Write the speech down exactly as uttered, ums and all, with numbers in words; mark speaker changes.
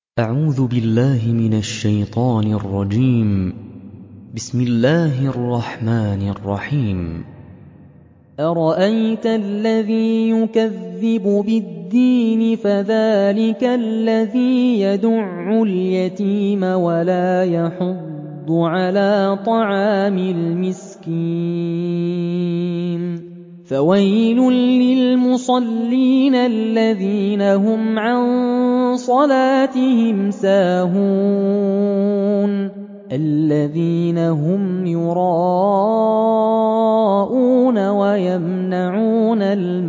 Speaker 1: أعوذ بالله من الشيطان الرجيم. بسم الله الرحمن الرحيم.
Speaker 2: أرأيت الذي يكذب بالدين فذلك الذي يدع اليتيم ولا يحض على طعام المسكين فويل للمصلين الذين هم عن صلاتهم ساهون الذين هم يراءون ويمنعون